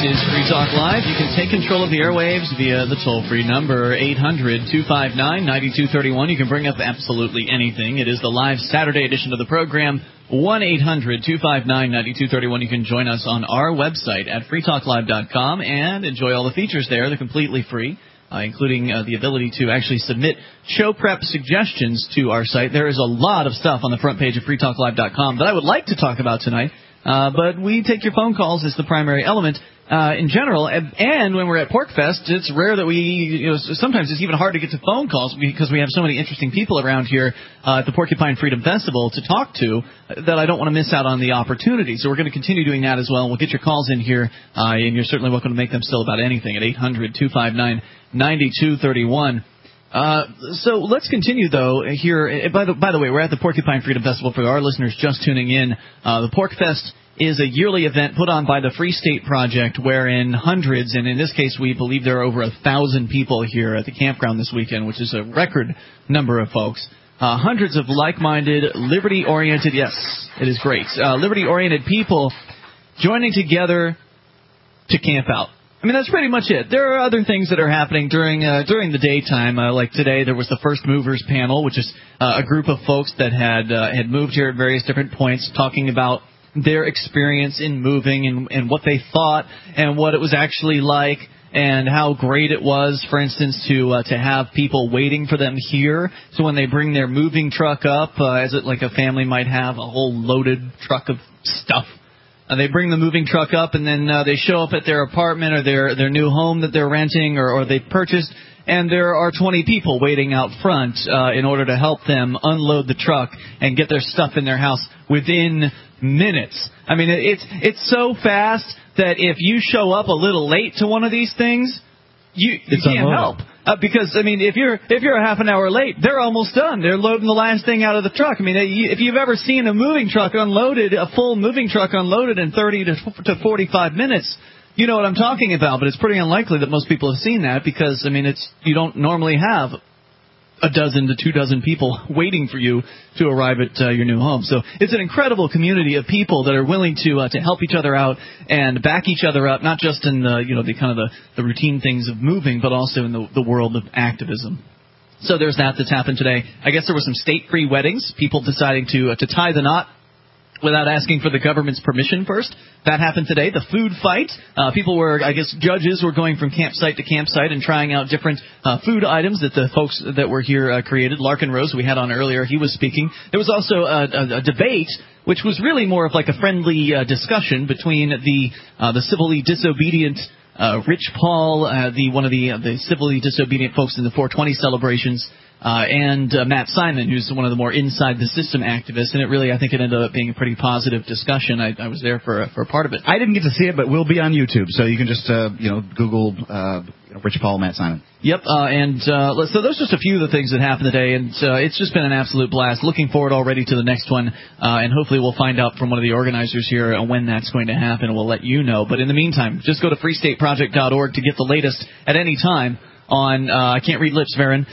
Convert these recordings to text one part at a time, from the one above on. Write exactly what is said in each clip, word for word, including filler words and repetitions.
is Free Talk Live. You can take control of the airwaves via the toll-free number, eight hundred, two five nine, nine two three one. You can bring up absolutely anything. It is the live Saturday edition of the program, one eight hundred, two five nine, nine two three one. You can join us on our website at free talk live dot com and enjoy all the features there. They're completely free, uh, including uh, the ability to actually submit show prep suggestions to our site. There is a lot of stuff on the front page of free talk live dot com that I would like to talk about tonight. Uh, but we take your phone calls as the primary element uh, in general. And, and when we're at PorcFest, it's rare that we, you know, sometimes it's even hard to get to phone calls because we have so many interesting people around here uh, at the Porcupine Freedom Festival to talk to that I don't want to miss out on the opportunity. So we're going to continue doing that as well. We'll get your calls in here, uh, and you're certainly welcome to make them still about anything at eight hundred, two five nine, nine two three one. Uh, so let's continue, though, here. By the, by the way, we're at the Porcupine Freedom Festival. For our listeners just tuning in, uh, the PorcFest is a yearly event put on by the Free State Project, wherein hundreds, and in this case we believe there are over a thousand people here at the campground this weekend, which is a record number of folks. Uh, hundreds of like-minded, liberty-oriented, yes, it is great, uh, liberty-oriented people joining together to camp out. I mean, that's pretty much it. There are other things that are happening during uh, during the daytime. Uh, like today, there was the First Movers panel, which is uh, a group of folks that had uh, had moved here at various different points, talking about their experience in moving and, and what they thought and what it was actually like and how great it was, for instance, to uh, to have people waiting for them here. So when they bring their moving truck up, uh, as it like a family might have a whole loaded truck of stuff. Uh, they bring the moving truck up, and then uh, they show up at their apartment or their their new home that they're renting or, or they've purchased, and there are twenty people waiting out front uh, in order to help them unload the truck and get their stuff in their house within minutes. I mean, it's it's so fast that if you show up a little late to one of these things, you, you can't help. Uh, because, I mean, if you're if you're a half an hour late, they're almost done. They're loading the last thing out of the truck. I mean, if you've ever seen a moving truck unloaded, a full moving truck unloaded in thirty to forty-five minutes, you know what I'm talking about. But it's pretty unlikely that most people have seen that because, I mean, it's you don't normally have a dozen to two dozen people waiting for you to arrive at uh, your new home. So it's an incredible community of people that are willing to uh, to help each other out and back each other up, not just in the you know the kind of the, the routine things of moving, but also in the, the world of activism. So there's that that's happened today. I guess there were some state-free weddings, people deciding to uh, to tie the knot without asking for the government's permission first. That happened today. The food fight. Uh, people were, I guess, judges were going from campsite to campsite and trying out different uh, food items that the folks that were here uh, created. Larkin Rose, we had on earlier, he was speaking. There was also a, a, a debate, which was really more of like a friendly uh, discussion between the uh, the civilly disobedient uh, Rich Paul, uh, the one of the uh, the civilly disobedient folks in the four twenty celebrations, Uh, and uh, Matt Simon, who's one of the more inside-the-system activists, and it really, I think it ended up being a pretty positive discussion. I, I was there for, for a part of it. I didn't get to see it, but we'll be on YouTube, so you can just, uh, you know, Google uh, Rich Paul, Matt Simon. Yep, uh, and uh, so those are just a few of the things that happened today, and uh, it's just been an absolute blast. Looking forward already to the next one, uh, and hopefully we'll find out from one of the organizers here uh, when that's going to happen, and we'll let you know. But in the meantime, just go to free state project dot org to get the latest at any time on, uh, I can't read lips, Varen.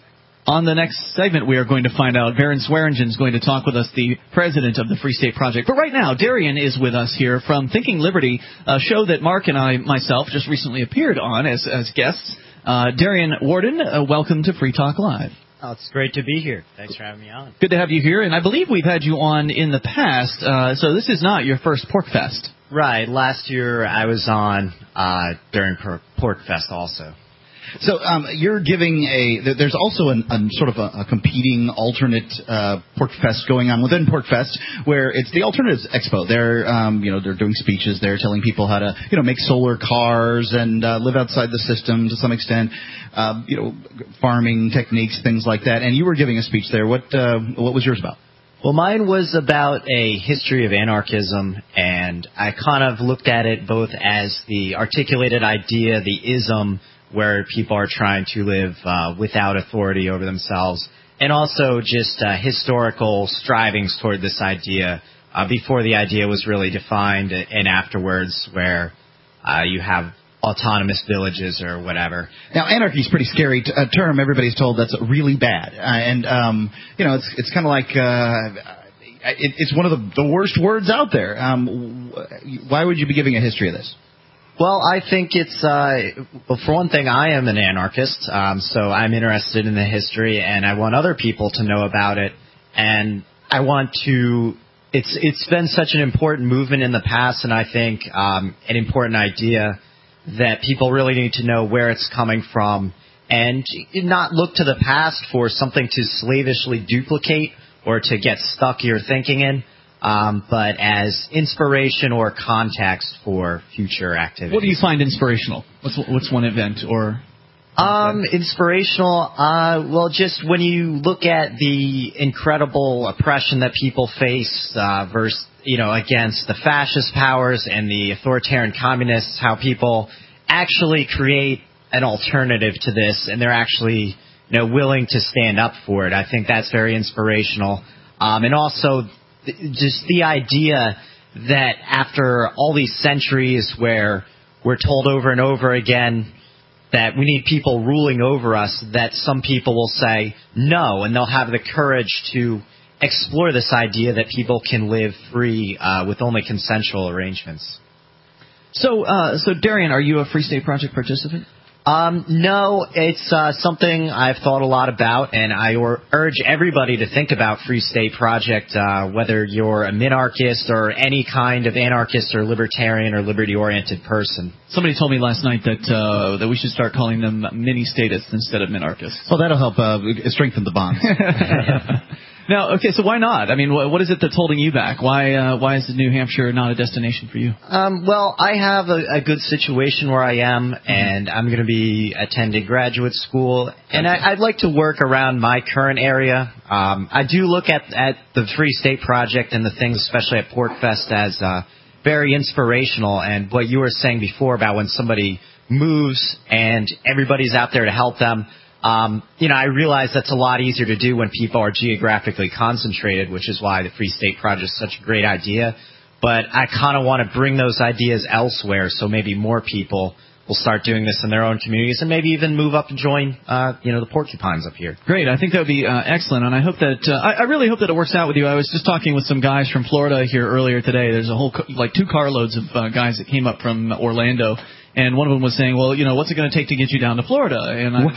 On the next segment, we are going to find out. Varen Swearingen is going to talk with us, the president of the Free State Project. But right now, Darian is with us here from Thinking Liberty, a show that Mark and I, myself, just recently appeared on as, as guests. Uh, Darian Warden, uh, welcome to Free Talk Live. Oh, it's great to be here. Thanks for having me on. Good to have you here, and I believe we've had you on in the past, uh, so this is not your first PorcFest. Right. Last year I was on uh, during PorcFest also. So um, you're giving a – there's also an, a sort of a, a competing alternate uh, PorcFest going on within PorcFest where it's the Alternatives Expo. They're, um, you know, they're doing speeches. They're telling people how to, you know, make solar cars and uh, live outside the system to some extent, uh, you know, farming techniques, things like that. And you were giving a speech there. What uh, what was yours about? Well, mine was about a history of anarchism, and I kind of looked at it both as the articulated idea, the ism, where people are trying to live uh, without authority over themselves, and also just uh, historical strivings toward this idea uh, before the idea was really defined, and afterwards where uh, you have autonomous villages or whatever. Now, anarchy is a pretty scary t- uh, term. Everybody's told that's really bad. Uh, and, um, you know, it's it's kind of like uh, it, it's one of the, the worst words out there. Um, why would you be giving a history of this? Well, I think it's, uh, well, for one thing, I am an anarchist, um, so I'm interested in the history, and I want other people to know about it, and I want to, it's it's been such an important movement in the past, and I think um, an important idea that people really need to know where it's coming from, and not look to the past for something to slavishly duplicate or to get stuck your thinking in. Um, but as inspiration or context for future activities. What do you find inspirational? What's what's one event or? Um, inspirational. Uh, well, just when you look at the incredible oppression that people face, uh, versus you know against the fascist powers and the authoritarian communists, how people actually create an alternative to this, and they're actually you know willing to stand up for it. I think that's very inspirational. Um, and also. Just the idea that after all these centuries where we're told over and over again that we need people ruling over us, that some people will say no, and they'll have the courage to explore this idea that people can live free uh, with only consensual arrangements. So, uh, so Darian, are you a Free State Project participant? Um, no, it's uh, something I've thought a lot about, and I or- urge everybody to think about Free State Project, uh, whether you're a minarchist or any kind of anarchist or libertarian or liberty-oriented person. Somebody told me last night that uh, that we should start calling them mini-statists instead of minarchists. Oh, that'll help uh, strengthen the bonds. Now, okay, so why not? I mean, what, what is it that's holding you back? Why uh, why is New Hampshire not a destination for you? Um, well, I have a, a good situation where I am, and I'm going to be attending graduate school, and I, I'd like to work around my current area. Um, I do look at, at the Free State Project and the things, especially at PorcFest, as uh, very inspirational, and what you were saying before about when somebody moves and everybody's out there to help them. Um, you know, I realize that's a lot easier to do when people are geographically concentrated, which is why the Free State Project is such a great idea. But I kind of want to bring those ideas elsewhere, so maybe more people will start doing this in their own communities and maybe even move up and join, uh, you know, the porcupines up here. Great. I think that would be uh, excellent, and I hope that uh, I, I really hope that it works out with you. I was just talking with some guys from Florida here earlier today. There's a whole like two carloads of uh, guys that came up from Orlando. And one of them was saying, well, you know, what's it going to take to get you down to Florida? And I, what?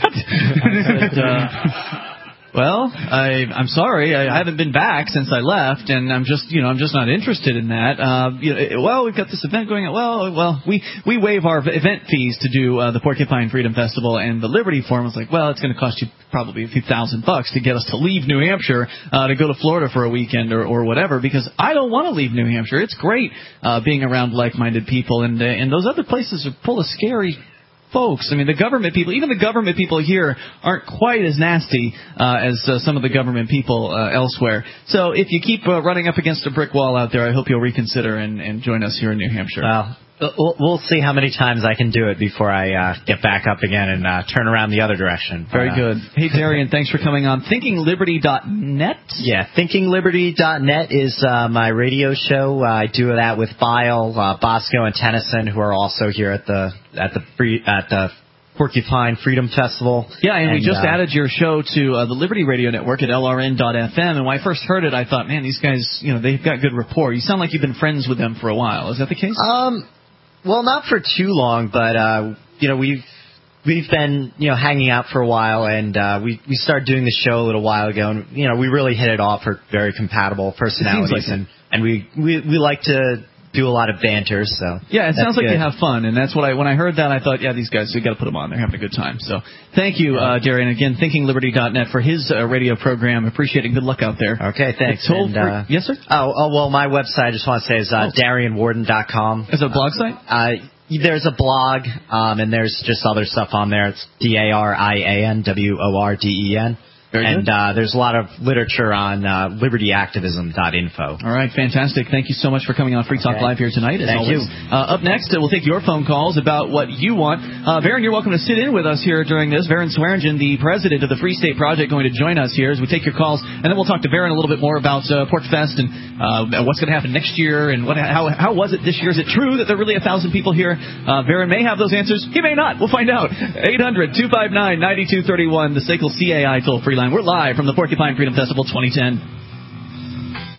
I said, uh, well, I, I'm sorry, I, I haven't been back since I left, and I'm just, you know, I'm just not interested in that. Uh, you know, well, we've got this event going on. Well, well, we we waive our event fees to do uh, the Porcupine Freedom Festival, and the Liberty Forum was like, well, it's going to cost you probably a few thousand bucks to get us to leave New Hampshire uh, to go to Florida for a weekend or, or whatever, because I don't want to leave New Hampshire. It's great uh, being around like-minded people, and uh, and those other places are full of scary folks. I mean, the government people, even the government people here aren't quite as nasty uh, as uh, some of the government people uh, elsewhere. So if you keep uh, running up against a brick wall out there, I hope you'll reconsider and, and join us here in New Hampshire. Well, we'll see how many times I can do it before I uh, get back up again and uh, turn around the other direction. Very uh, good. Hey, Darian, thanks for coming on. thinking liberty dot net? Yeah, thinking liberty dot net is uh, my radio show. Uh, I do that with Bile, uh, Bosco, and Tennyson, who are also here at the at the free, at the Porcupine Freedom Festival. Yeah, and, and we just uh, added your show to uh, the Liberty Radio Network at L R N dot F M, and when I first heard it, I thought, man, these guys, you know, they've got good rapport. You sound like you've been friends with them for a while. Is that the case? Um, well, not for too long, but, uh, you know, we've we've been, you know, hanging out for a while, and uh, we, we started doing the show a little while ago, and, you know, we really hit it off. We're very compatible personalities, like and, and we, we, we like to do a lot of banter, so yeah, it sounds like good. you have fun, and that's what I when I heard that I thought, yeah, these guys, we got to put them on. They're having a good time. So thank you, uh, Darian. Again, thinking liberty dot net for his uh, radio program. Appreciate it. Good luck out there. Okay, thanks. And, and, uh, yes, sir. Oh, oh, well, my website I just want to say is uh, oh. Darian Warden dot com. Is it a blog site? Uh, there's a blog, um, and there's just other stuff on there. It's D A R I A N W O R D E N. Very and good. Uh, there's a lot of literature on uh, liberty activism dot info. All right, fantastic. Thank you so much for coming on Free Talk okay. Live here tonight. As Thank always. you. Uh, up next, uh, we'll take your phone calls about what you want. Uh, Varen, you're welcome to sit in with us here during this. Varen Swearingen, the president of the Free State Project, going to join us here as we take your calls, and then we'll talk to Varen a little bit more about uh, PorcFest and uh, what's going to happen next year and what, how, how was it this year. Is it true that there are really a thousand people here? Uh, Varen may have those answers. He may not. We'll find out. eight hundred two five nine nine two three one, the S A C L C A I toll-free line. We're live from the Porcupine Freedom Festival twenty ten. Have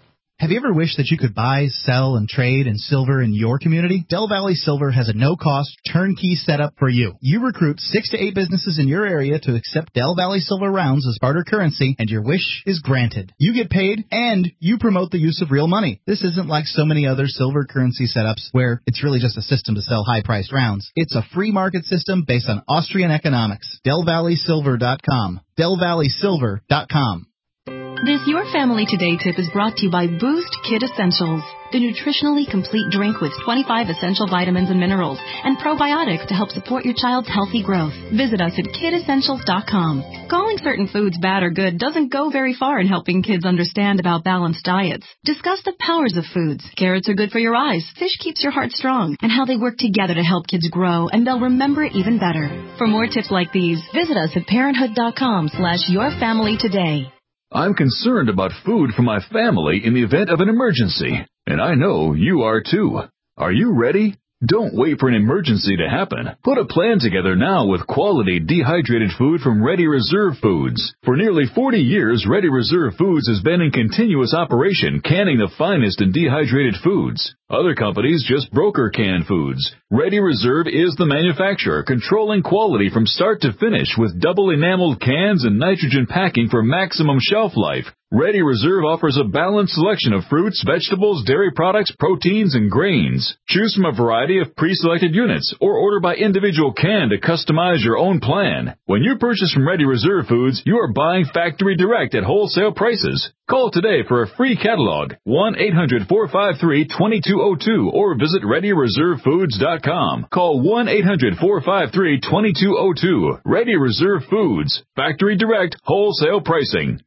Have you ever wished that you could buy, sell, and trade in silver in your community? Del Valley Silver has a no-cost, turnkey setup for you. You recruit six to eight businesses in your area to accept Del Valley Silver rounds as barter currency, and your wish is granted. You get paid, and you promote the use of real money. This isn't like so many other silver currency setups where it's really just a system to sell high-priced rounds. It's a free market system based on Austrian economics. Del Valley Silver dot com. Del Valley Silver dot com. This Your Family Today tip is brought to you by Boost Kid Essentials, the nutritionally complete drink with twenty-five essential vitamins and minerals and probiotics to help support your child's healthy growth. Visit us at kid essentials dot com. Calling certain foods bad or good doesn't go very far in helping kids understand about balanced diets. Discuss the powers of foods. Carrots are good for your eyes, fish keeps your heart strong, and how they work together to help kids grow, and they'll remember it even better. For more tips like these, visit us at parenthood dot com slash your family today. I'm concerned about food for my family in the event of an emergency, and I know you are too. Are you ready? Don't wait for an emergency to happen. Put a plan together now with quality dehydrated food from Ready Reserve Foods. For nearly forty years, Ready Reserve Foods has been in continuous operation, canning the finest in dehydrated foods. Other companies just broker canned foods. Ready Reserve is the manufacturer, controlling quality from start to finish with double enameled cans and nitrogen packing for maximum shelf life. Ready Reserve offers a balanced selection of fruits, vegetables, dairy products, proteins, and grains. Choose from a variety of pre-selected units or order by individual can to customize your own plan. When you purchase from Ready Reserve Foods, you are buying factory direct at wholesale prices. Call today for a free catalog, one eight hundred four five three two two zero two, or visit ready reserve foods dot com. Call one eight hundred four five three two two zero two. Ready Reserve Foods, factory direct, wholesale pricing.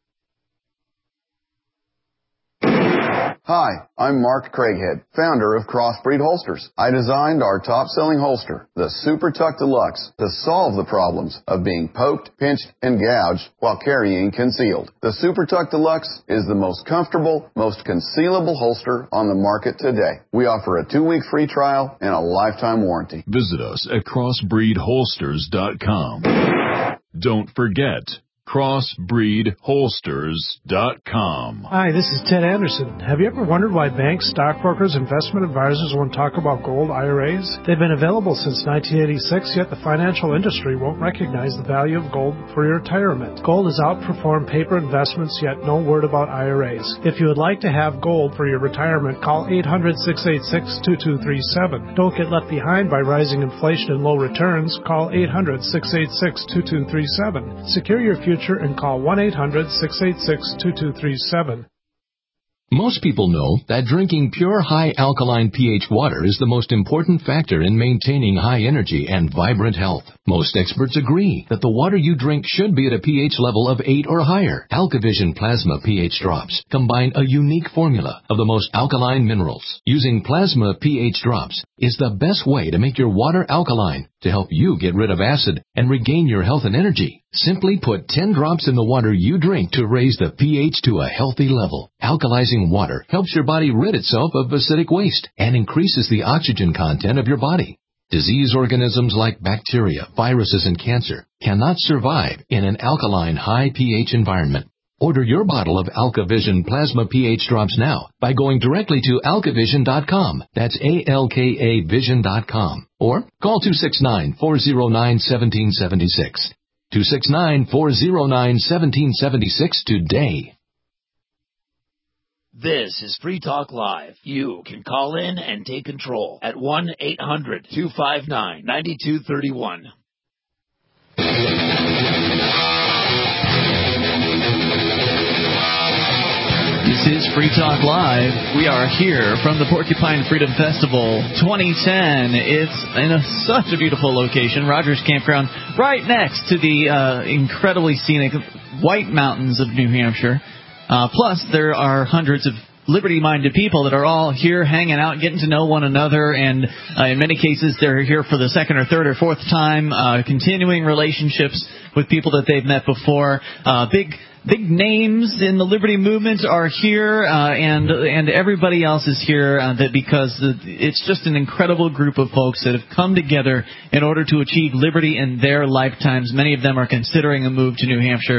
Hi, I'm Mark Craighead, founder of Crossbreed Holsters. I designed our top-selling holster, the Super Tuck Deluxe, to solve the problems of being poked, pinched, and gouged while carrying concealed. The Super Tuck Deluxe is the most comfortable, most concealable holster on the market today. We offer a two-week free trial and a lifetime warranty. Visit us at crossbreed holsters dot com. Don't forget, crossbreed holsters dot com. Hi, this is Ted Anderson. Have you ever wondered why banks, stockbrokers, investment advisors won't talk about gold I R As? They've been available since nineteen eighty-six, yet the financial industry won't recognize the value of gold for your retirement. Gold has outperformed paper investments, yet no word about I R As. If you would like to have gold for your retirement, call eight hundred, six eight six, two two three seven. Don't get left behind by rising inflation and low returns. Call eight hundred, six eight six, two two three seven. Secure your future and call one eight hundred, six eight six, two two three seven. Most people know that drinking pure high alkaline pH water is the most important factor in maintaining high energy and vibrant health. Most experts agree that the water you drink should be at a pH level of eight or higher. AlkaVision Plasma pH drops combine a unique formula of the most alkaline minerals. Using Plasma pH drops is the best way to make your water alkaline to help you get rid of acid and regain your health and energy. Simply put ten drops in the water you drink to raise the pH to a healthy level. Alkalizing water helps your body rid itself of acidic waste and increases the oxygen content of your body. Disease organisms like bacteria, viruses, and cancer cannot survive in an alkaline high pH environment. Order your bottle of AlkaVision Plasma pH drops now by going directly to alkavision dot com. That's A L K A vision dot com. Or call two six nine, four zero nine, one seven seven six. two six nine, four zero nine, one seven seven six today. This is Free Talk Live. You can call in and take control at one eight hundred, two five nine, nine two three one. This is Free Talk Live. We are here from the Porcupine Freedom Festival twenty ten. It's in a, such a beautiful location, Rogers Campground, right next to the uh, incredibly scenic White Mountains of New Hampshire. Uh, plus, there are hundreds of liberty-minded people that are all here hanging out, getting to know one another, and uh, in many cases they're here for the second or third or fourth time, uh, continuing relationships with people that they've met before. Uh, big big names in the liberty movement are here, uh, and and everybody else is here uh, that because it's just an incredible group of folks that have come together in order to achieve liberty in their lifetimes. Many of them are considering a move to New Hampshire.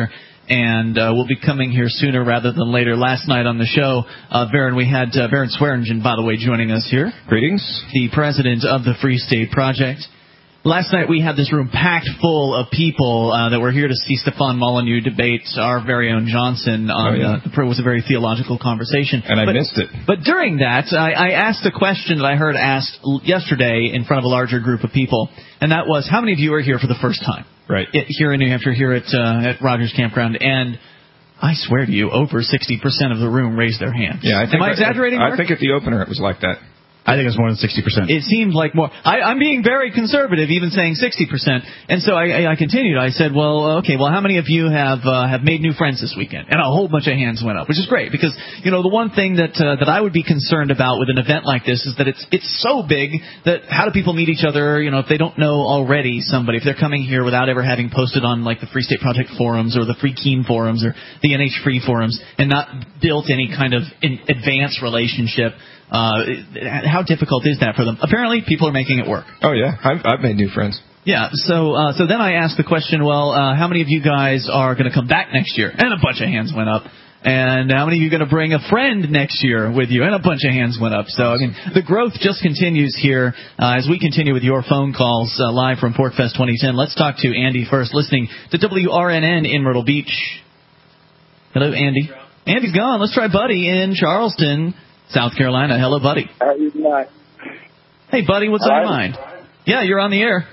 and uh, will be coming here sooner rather than later. Last night on the show, uh, Baron, we had uh, Baron Swearingen, by the way, joining us here. Greetings. The president of the Free State Project. Last night we had this room packed full of people uh, that were here to see Stefan Molyneux debate our very own Johnson. On, oh, yeah. uh, it was a very theological conversation. And I but, missed it. But during that, I, I asked a question that I heard asked yesterday in front of a larger group of people, and that was, how many of you are here for the first time? Right. It, here in New Hampshire, here at, uh, at Rogers Campground. And I swear to you, over sixty percent of the room raised their hands. Yeah, I think Am I exaggerating, I, Mark? I think at the opener it was like that. I think it's more than sixty percent. It seemed like more. I, I'm being very conservative, even saying sixty percent. And so I, I continued. I said, well, okay, well, how many of you have uh, have made new friends this weekend? And a whole bunch of hands went up, which is great because, you know, the one thing that uh, that I would be concerned about with an event like this is that it's it's so big that how do people meet each other, you know, if they don't know already somebody, if they're coming here without ever having posted on, like, the Free State Project forums or the Free Keen forums or the N H Free forums and not built any kind of in advanced relationship. Uh, how difficult is that for them? Apparently, people are making it work. Oh, yeah. I've, I've made new friends. Yeah, so uh, so then I asked the question, well, uh, how many of you guys are going to come back next year? And a bunch of hands went up. And how many of you are going to bring a friend next year with you? And a bunch of hands went up. So, I mean, the growth just continues here uh, as we continue with your phone calls uh, live from PorcFest twenty ten. Let's talk to Andy first, listening to W R N N in Myrtle Beach. Hello, Andy. Andy's gone. Let's try Buddy in Charleston, South Carolina. Hello, Buddy. How you doing? Hey, Buddy, what's on your mind? Yeah, you're on the air.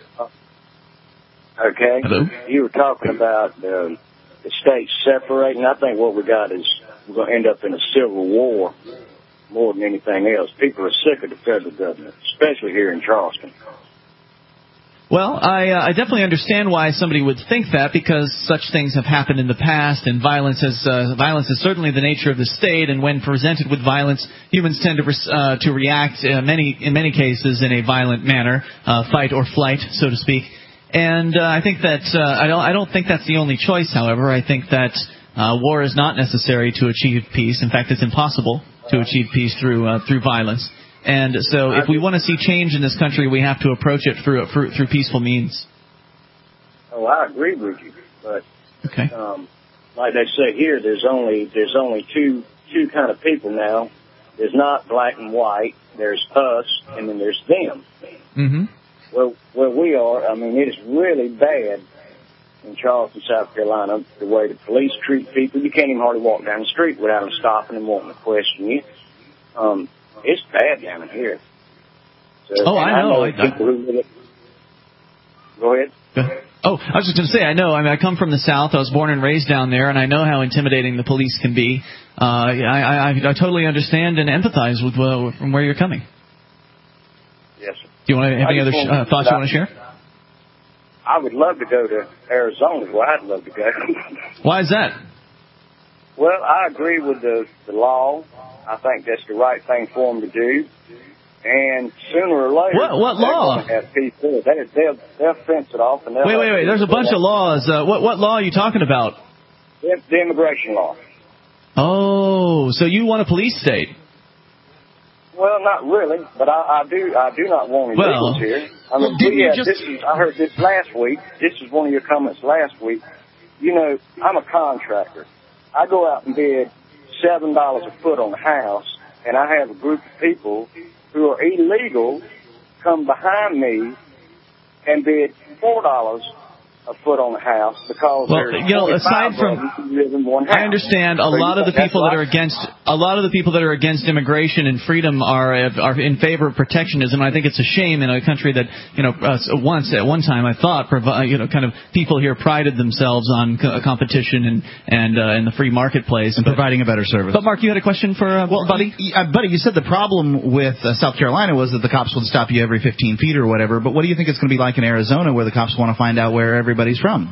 Okay. Hello. You were talking about uh, the states separating. I think what we got is we're going to end up in a civil war more than anything else. People are sick of the federal government, especially here in Charleston. Well, I, uh, I definitely understand why somebody would think that, because such things have happened in the past, and violence has uh, violence is certainly the nature of the state. And when presented with violence, humans tend to uh, to react uh, many in many cases in a violent manner, uh, fight or flight, so to speak. And uh, I think that uh, I don't I don't think that's the only choice. However, I think that uh, war is not necessary to achieve peace. In fact, it's impossible to achieve peace through uh, through violence. And so if we want to see change in this country, we have to approach it through through, through peaceful means. Oh, I agree with you. But okay. um, like they say here, there's only there's only two two kind of people now. There's not black and white. There's us, and then there's them. Mm-hmm. Well, where we are, I mean, it is really bad in Charleston, South Carolina, the way the police treat people. You can't even hardly walk down the street without them stopping and wanting to question you. Um, It's bad down in here. So, oh, I know. I know people who live it. Go ahead. Oh, I was just going to say, I know. I mean, I come from the South. I was born and raised down there, and I know how intimidating the police can be. Uh, I, I, I totally understand and empathize with uh, from where you're coming. Yes, sir. Do you want to have any other sh- uh, thoughts you want to share? I would love to go to Arizona. Well, I'd love to go. Why is that? Well, I agree with the, the law. I think that's the right thing for them to do. And sooner or later, what, what law? Have peace there. They, they'll, they'll fence it off. And they'll wait, wait, wait. There's a bunch of laws. Uh, what, what law are you talking about? The, the immigration law. Oh, so you want a police state? Well, not really, but I, I do. I do not want illegals well, here. I mean, well, didn't we you had, just... this is, I heard this last week. This is one of your comments last week. You know, I'm a contractor. I go out and bid seven dollars a foot on the house, and I have a group of people who are illegal come behind me and bid four dollars a foot on the house because well, there's you know, aside from, who live in one house. I understand a so lot of the people that are against a lot of the people that are against immigration and freedom are are in favor of protectionism. I think it's a shame in a country that, you know, uh, once at one time I thought provi- you know kind of people here prided themselves on co- competition and and uh, in the free marketplace and but, providing a better service. But Mark, you had a question for uh, well, Buddy? Y- uh, Buddy, you said the problem with uh, South Carolina was that the cops would stop you every fifteen feet or whatever. But what do you think it's going to be like in Arizona, where the cops want to find out where everybody's from?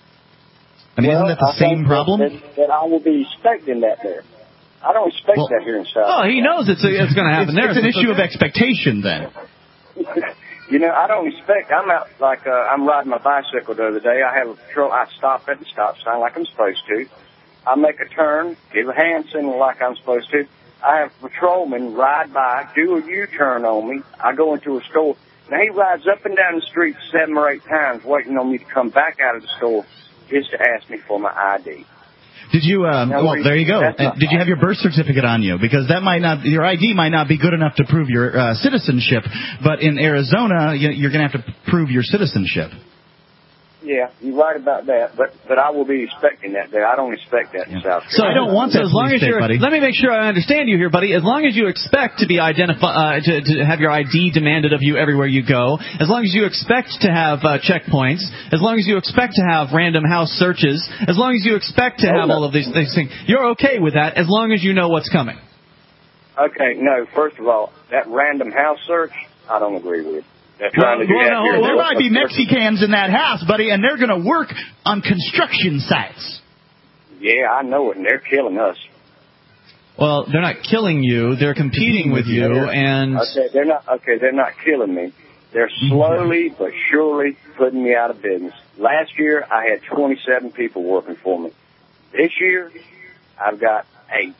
I mean, well, isn't that the I same problem? That, that I will be expecting that there. I don't expect well, that here in South. Oh, he knows it's a, it's going to happen it's, there. It's an issue of expectation, then. You know, I don't expect. I'm out like uh, I'm riding my bicycle the other day. I have a patrol. I stop at the stop sign like I'm supposed to. I make a turn, give a hand signal like I'm supposed to. I have a patrolman ride by, do a U-turn on me. I go into a store. Now he rides up and down the street seven or eight times, waiting on me to come back out of the store just to ask me for my I D. Did you? Um, Now, well, we- there you go. that's And not did you have your birth certificate on you? Because that might not, your I D might not be good enough to prove your uh, citizenship. But in Arizona, you- you're going to have to prove your citizenship. Yeah, you're right about that, but but I will be expecting that there. I don't expect that in South Carolina. So I don't want that as long police as state, you're. buddy. Let me make sure I understand you here, buddy. As long as you expect to be identified, uh, to, to have your I D demanded of you everywhere you go, as long as you expect to have uh, checkpoints, as long as you expect to have random house searches, as long as you expect to have all of these, these things, you're okay with that as long as you know what's coming. Okay, no. First of all, that random house search, I don't agree with. They're trying to do Well, that no, here. there might be Mexicans in that house, buddy, and they're going to work on construction sites. Yeah, I know it, and they're killing us. Well, they're not killing you; they're competing with you, and Okay, they're not. Okay, they're not killing me. They're slowly but surely putting me out of business. Last year, I had twenty-seven people working for me. This year, I've got eight.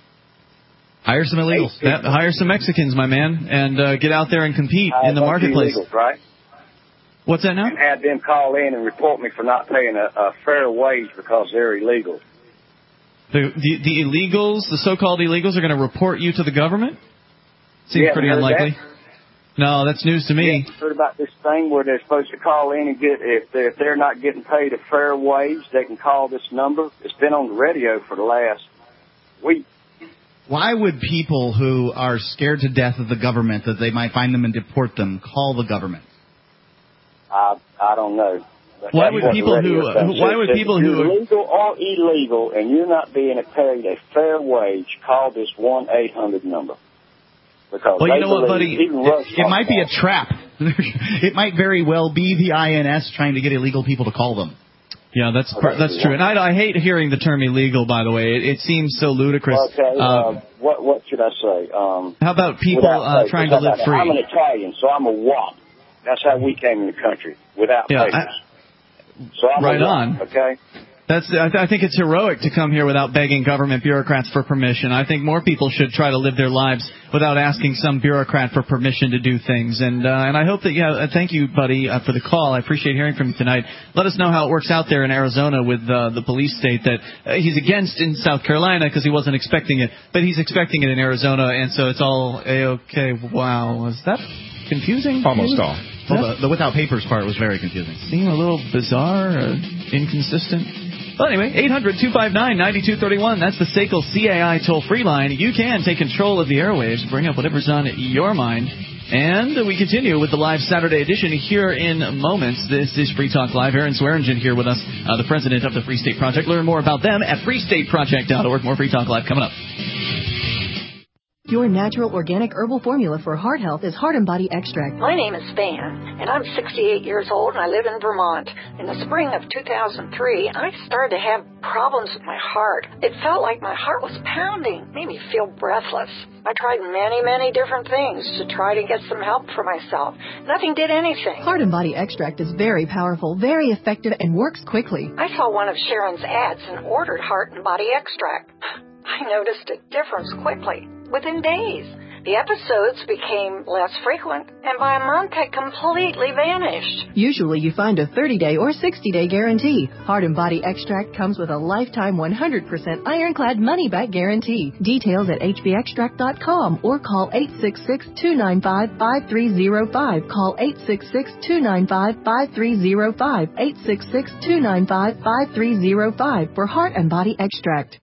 hire some illegals, that, hire some Mexicans, my man, and uh, get out there and compete I in the have a bunch of marketplace. illegals, right? What's that now? And had them call in and report me for not paying a, a fair wage because they're illegal. The, the the illegals, the so-called illegals, are going to report you to the government? Seems Yeah, pretty heard unlikely. that? No, that's news to me. Yeah, heard about this thing where they're supposed to call in and get, if they're, if they're not getting paid a fair wage, they can call this number. It's been on the radio for the last week. Why would people who are scared to death of the government that they might find them and deport them call the government? I I don't know. But Why that's would what the people radio who- says. who- why would If people you're who- legal or illegal and you're not being paid a fair wage, call this one eight hundred number. Because Well, they you know what, buddy? believe- even It, Rush it might be a talks trap. It might very well be the I N S trying to get illegal people to call them. Yeah, that's per- that's true. And I, I hate hearing the term illegal, by the way. It, it seems so ludicrous. Okay, Uh, uh, what what should I say? Um, how about people without uh, pay. trying How to live about that? free? I'm an Italian, so I'm a W A P. That's how we came in the country, without Yeah, papers. So I'm right a W A on. P, okay? That's. I, th- I think it's heroic to come here without begging government bureaucrats for permission. I think more people should try to live their lives without asking some bureaucrat for permission to do things. And uh, and I hope that yeah. Uh, thank you, buddy, uh, for the call. I appreciate hearing from you tonight. Let us know how it works out there in Arizona with uh, the police state that uh, he's against in South Carolina because he wasn't expecting it, but he's expecting it in Arizona, and so it's all a-okay. Wow, was that confusing? Almost all. Well, the, the without papers part was very confusing. Seem a little bizarre, or inconsistent. Well, anyway, eight hundred two five nine nine two three one. That's the S A C L C A I toll-free line. You can take control of the airwaves, bring up whatever's on your mind. And we continue with the live Saturday edition here in moments. This is Free Talk Live. Aaron Swearingen here with us, uh, the president of the Free State Project. Learn more about them at free state project dot org. More Free Talk Live coming up. Your natural organic herbal formula for heart health is Heart and Body Extract. My name is Fan, and I'm sixty-eight years old, and I live in Vermont. In the spring of two thousand three, I started to have problems with my heart. It felt like my heart was pounding, made me feel breathless. I tried many, many different things to try to get some help for myself. Nothing did anything. Heart and Body Extract is very powerful, very effective, and works quickly. I saw one of Sharon's ads and ordered Heart and Body Extract. I noticed a difference quickly, within days. The episodes became less frequent, and by a month had completely vanished. Usually you find a thirty-day or sixty-day guarantee. Heart and Body Extract comes with a lifetime one hundred percent ironclad money-back guarantee. Details at h b extract dot com or call eight six six, two nine five, five three zero five. Call eight six six, two nine five, five three zero five. eight six six, two nine five, five three zero five for Heart and Body Extract.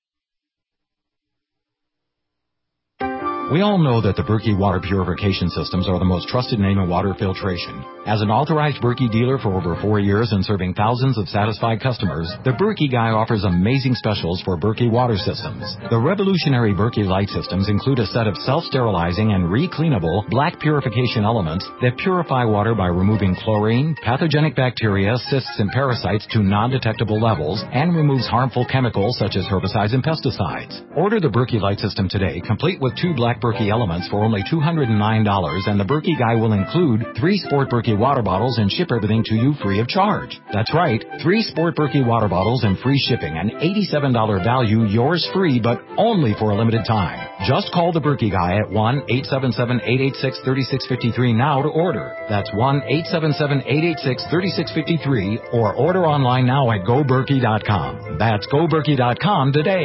We all know that the Berkey water purification systems are the most trusted name in water filtration. As an authorized Berkey dealer for over four years and serving thousands of satisfied customers, the Berkey Guy offers amazing specials for Berkey water systems. The revolutionary Berkey light systems include a set of self-sterilizing and re-cleanable black purification elements that purify water by removing chlorine, pathogenic bacteria, cysts, and parasites to non-detectable levels and removes harmful chemicals such as herbicides and pesticides. Order the Berkey light system today, complete with two black pack Berkey Elements for only two hundred nine dollars, and the Berkey Guy will include three Sport Berkey water bottles and ship everything to you free of charge. That's right, three Sport Berkey water bottles and free shipping, an eighty-seven dollars value, yours free, but only for a limited time. Just call the Berkey Guy at one eight seven seven, eight eight six, three six five three now to order. That's one eight seven seven, eight eight six, three six five three, or order online now at go berkey dot com. That's go berkey dot com today.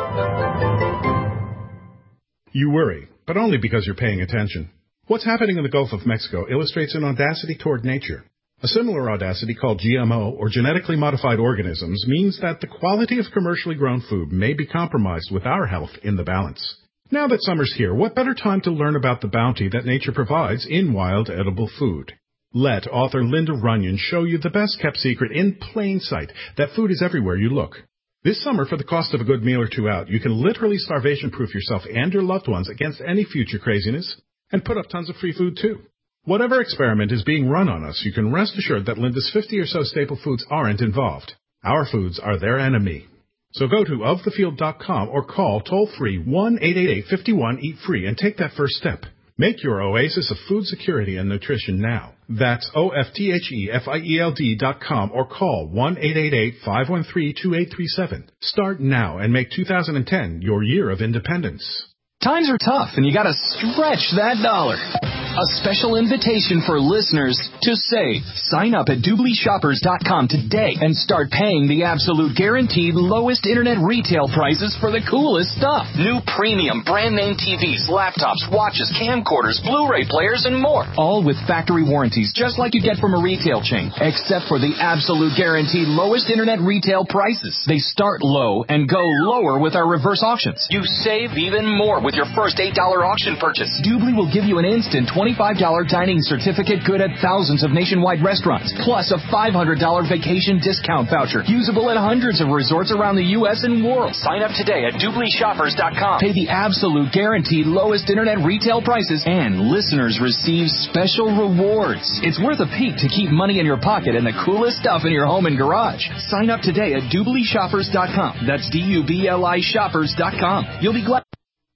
You worry, but only because you're paying attention. What's happening in the Gulf of Mexico illustrates an audacity toward nature. A similar audacity called G M O, or genetically modified organisms, means that the quality of commercially grown food may be compromised with our health in the balance. Now that summer's here, what better time to learn about the bounty that nature provides in wild edible food? Let author Linda Runyon show you the best-kept secret in plain sight, that food is everywhere you look. This summer, for the cost of a good meal or two out, you can literally starvation-proof yourself and your loved ones against any future craziness, and put up tons of free food, too. Whatever experiment is being run on us, you can rest assured that Linda's fifty or so staple foods aren't involved. Our foods are their enemy. So go to of the field dot com or call toll-free one eight eight eight, five one, eat free and take that first step. Make your oasis of food security and nutrition now. That's O F T H E F I E L D dot com or call one eight eight eight, five one three, two eight three seven. Start now and make two thousand ten your year of independence. Times are tough, and you gotta stretch that dollar. A special invitation for listeners to save. Sign up at Doobly Shoppers dot com today and start paying the absolute guaranteed lowest internet retail prices for the coolest stuff. New premium brand name T Vs, laptops, watches, camcorders, Blu-ray players, and more. All with factory warranties, just like you get from a retail chain, except for the absolute guaranteed lowest internet retail prices. They start low and go lower with our reverse auctions. You save even more with your first eight dollars auction purchase. Doobly will give you an instant twenty-five dollars dining certificate good at thousands of nationwide restaurants, plus a five hundred dollars vacation discount voucher, usable at hundreds of resorts around the U S and world. Sign up today at Doobly Shoppers dot com. Pay the absolute guaranteed lowest internet retail prices, and listeners receive special rewards. It's worth a peek to keep money in your pocket and the coolest stuff in your home and garage. Sign up today at Doobly Shoppers dot com. That's D U B L I Shoppers dot com. You'll be glad.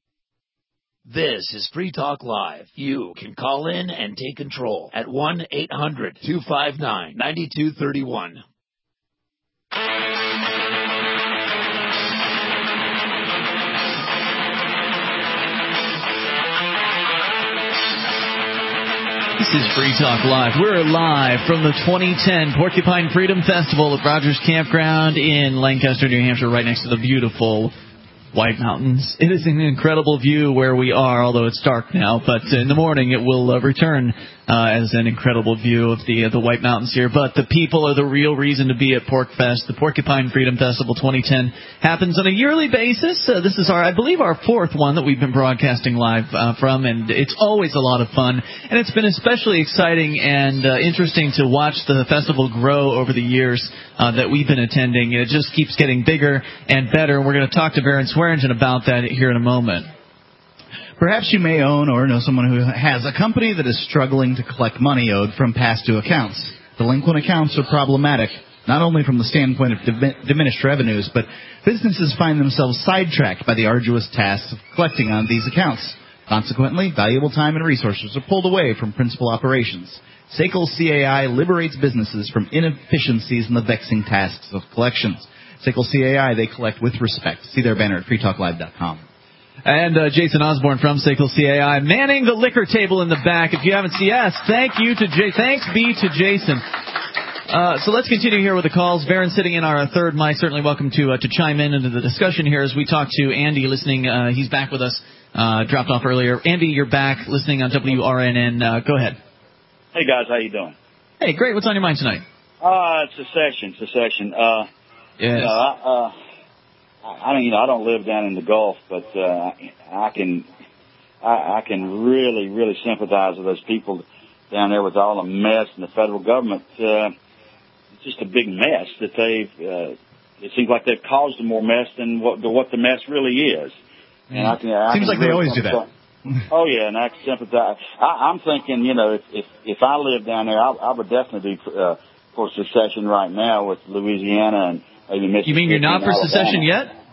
This is Free Talk Live. You can call in and take control at one eight hundred, two five nine, nine two three one. This is Free Talk Live. We're live from the twenty ten Porcupine Freedom Festival at Rogers Campground in Lancaster, New Hampshire, right next to the beautiful White Mountains. It is an incredible view where we are, although it's dark now, but in the morning it will uh, return uh, as an incredible view of the uh, the White Mountains here. But the people are the real reason to be at PorcFest. The Porcupine Freedom Festival twenty ten happens on a yearly basis. Uh, this is our, I believe, our fourth one that we've been broadcasting live uh, from, and it's always a lot of fun. And it's been especially exciting and uh, interesting to watch the festival grow over the years uh, that we've been attending. It just keeps getting bigger and better. We're going to talk to Baron Swearingen about that here in a moment. Perhaps you may own or know someone who has a company that is struggling to collect money owed from past due accounts. Delinquent accounts are problematic, not only from the standpoint of dim- diminished revenues, but businesses find themselves sidetracked by the arduous tasks of collecting on these accounts. Consequently, valuable time and resources are pulled away from principal operations. S A C L C A I liberates businesses from inefficiencies in the vexing tasks of collections. S A C L C A I, they collect with respect. See their banner at free talk live dot com. And uh, Jason Osborne from S A C L C A I manning the liquor table in the back. If you haven't seen, yes, thank you to J- thanks be to Jason. Uh, so let's continue here with the calls. Baron sitting in our third mic, certainly welcome to uh, to chime in into the discussion here as we talk to Andy listening. Uh, he's back with us, uh, dropped off earlier. Andy, you're back listening on W R N N. Uh, go ahead. Hey guys, how you doing? Hey, great. What's on your mind tonight? Uh, it's secession, secession. Uh, yes. You know, I, uh, I don't, you know, I don't live down in the Gulf, but uh, I can, I, I can really, really sympathize with those people down there with all the mess and the federal government. Uh, it's just a big mess that they've. Uh, it seems like they've caused more mess than what the, what the mess really is. And I can, I seems can like really they always do that. Oh yeah, and I can sympathize. I, I'm thinking, you know, if if, if I lived down there, I, I would definitely be uh, for secession right now with Louisiana and maybe Mississippi. You mean you're not for secession yet?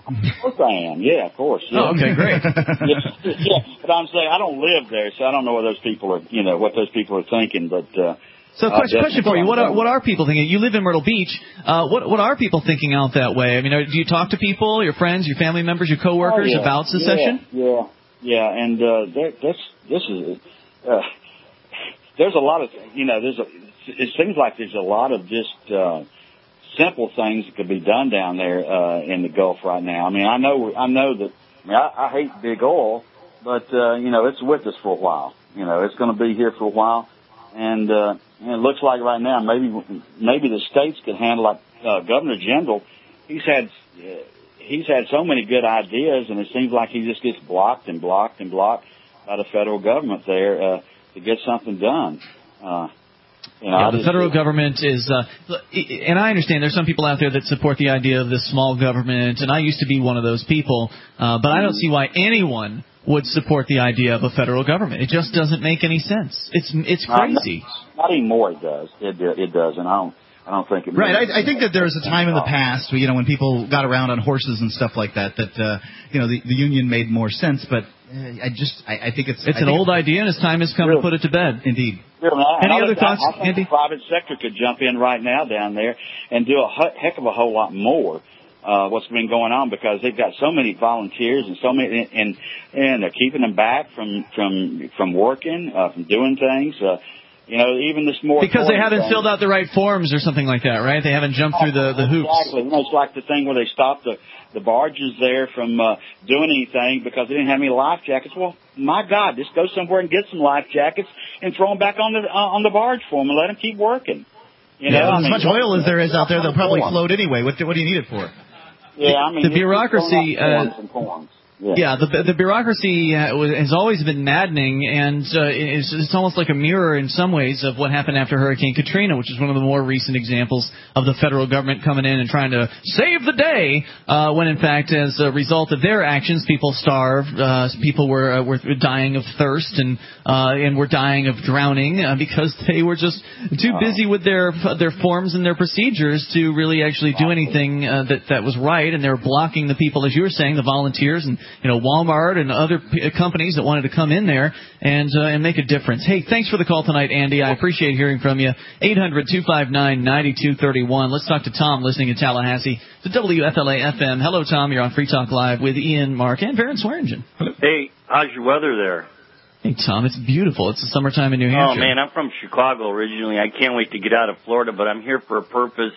Of course I am. Yeah, of course. Yeah. Oh, okay, great. yeah, yeah, but I'm saying I don't live there, so I don't know what those people are, you know, what those people are thinking. But uh, so, uh, question, question for you: What are what are people thinking? You live in Myrtle Beach. Uh, what what are people thinking out that way? I mean, are, do you talk to people, your friends, your family members, your coworkers oh, yeah. about secession? Yeah, yeah, yeah. And uh, there, this this is uh, there's a lot of you know there's a it seems like there's a lot of just. Uh, simple things that could be done down there uh, in the Gulf right now. I mean, I know, I know that. I mean, I, I hate big oil, but uh, you know, it's with us for a while. You know, it's going to be here for a while, and, uh, and it looks like right now maybe maybe the states could handle like uh, Governor General. He's had uh, he's had so many good ideas, and it seems like he just gets blocked and blocked and blocked by the federal government there uh, to get something done. Uh, You know, yeah, the federal government is, uh, and I understand there's some people out there that support the idea of this small government, and I used to be one of those people, uh, but I don't see why anyone would support the idea of a federal government. It just doesn't make any sense. It's it's crazy. Uh, not, not anymore. It does. It it does, and I don't. I don't think it. Right. I, I think that there was a time in the past, you know, when people got around on horses and stuff like that, that uh, you know the, the union made more sense. But uh, I just, I, I think it's. It's I an think old idea, and it's time has come really? to put it to bed. Indeed. Yeah, I, Any I, other I, thoughts, I think Andy? the private sector could jump in right now down there and do a heck of a whole lot more. Uh, what's been going on because they've got so many volunteers and so many, and and they're keeping them back from from from working, uh, from doing things. Uh, You know, even this more because they haven't filled out the right forms or something like that, right? They haven't jumped through the, the hoops. Exactly. You know, it's like the thing where they stopped the the barges there from uh, doing anything because they didn't have any life jackets. Well, my God, just go somewhere and get some life jackets and throw them back on the uh, on the barge for them and let them keep working. You know, yeah, I as mean, much oil as there is out there, they'll probably float anyway. What do, what do you need it for? Yeah, I mean, the bureaucracy. Uh, Yeah. yeah, the the bureaucracy uh, has always been maddening, and uh, it's, it's almost like a mirror in some ways of what happened after Hurricane Katrina, which is one of the more recent examples of the federal government coming in and trying to save the day, uh, when in fact, as a result of their actions, people starved, uh, people were uh, were dying of thirst, and uh, and were dying of drowning uh, because they were just too busy with their their forms and their procedures to really actually do anything uh, that that was right, and they were blocking the people, as you were saying, the volunteers and you know, Walmart and other p- companies that wanted to come in there and uh, and make a difference. Hey, thanks for the call tonight, Andy. I appreciate hearing from you. eight hundred two five nine nine two three one. Let's talk to Tom listening in Tallahassee to W F L A F M. Hello, Tom. You're on Free Talk Live with Ian, Mark, and Baron Swearingen. Hey, how's your weather there? Hey, Tom. It's beautiful. It's the summertime in New Hampshire. Oh, man, I'm from Chicago originally. I can't wait to get out of Florida, but I'm here for a purpose.